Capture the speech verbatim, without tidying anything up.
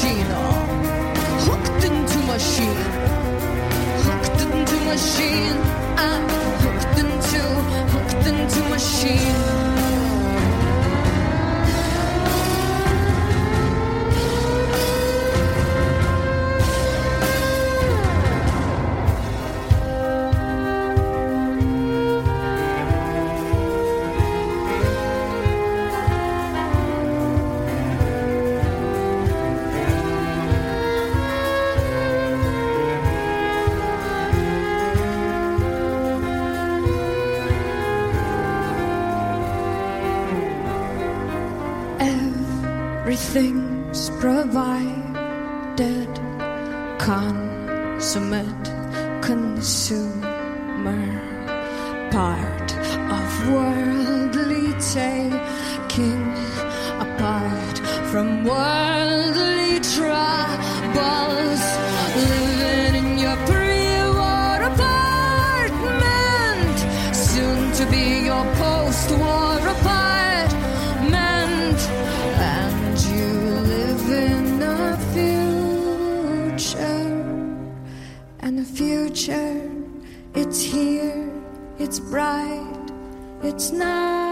machine, oh, hooked into machine, hooked into machine, I'm hooked into, hooked into machine. Everything's provided, consummate consumer, part of worldly taking, apart from worldly troubles, living in your pre-war apartment, soon to be your post-war apartment. And the future, it's here, it's bright, it's now.